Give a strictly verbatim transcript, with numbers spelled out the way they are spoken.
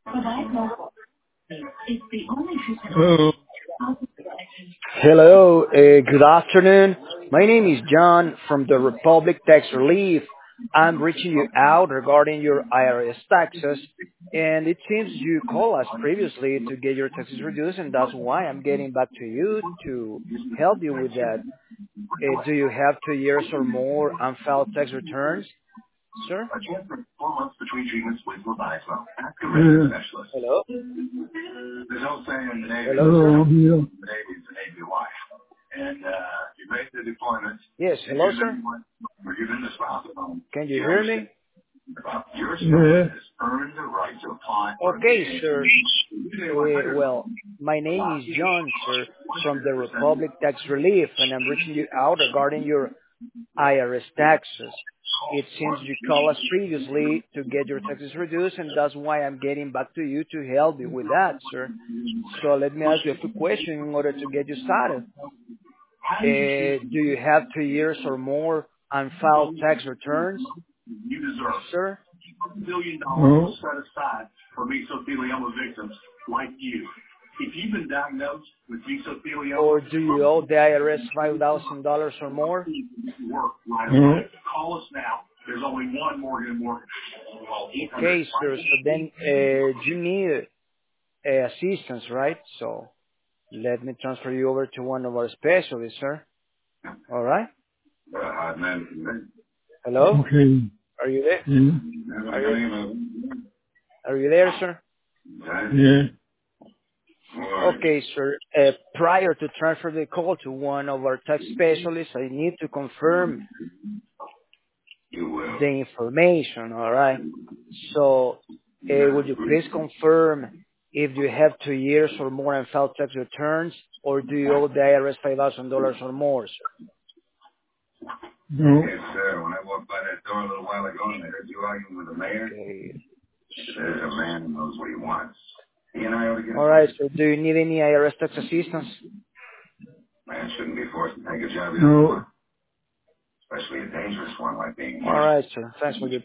Hello. Hello, uh, good afternoon. My name is John from the Republic Tax Relief. I'm reaching you out regarding your I R S taxes, and it seems you called us previously to get your taxes reduced, and that's why I'm getting back to you to help you with that. Uh, do you have two years or more unfiled tax returns, sir? Yeah. Hello? Hello, sir? Hello, I'm here. Yes, hello, sir? Can you hear me? Yeah. Okay, sir. Uh, well, my name is John, sir, from the Republic Tax Relief, and I'm reaching you out regarding your I R S taxes. It seems you called us previously to get your taxes reduced, and that's why I'm getting back to you to help you with that, sir. So let me ask you a few questions in order to get you started. Uh, do you have two years or more unfiled tax returns, sir? No. Or do you owe the I R S five thousand dollars or more? No. Okay, sir. So then uh, you need uh, assistance, right? So let me transfer you over to one of our specialists, sir. All right. Hello? Okay. Are you there? Yeah. Are you are you there, sir? Yeah. Okay, sir. Uh, prior to transfer the call to one of our tax specialists, I need to confirm the information. All right. So, uh, would you please confirm if you have two years or more unfiled tax returns, or do you owe the I R S five thousand dollars or more, sir? No. Okay. Sure. All right. So, do you need any I R S tax assistance? No. All right, sir. Thanks for your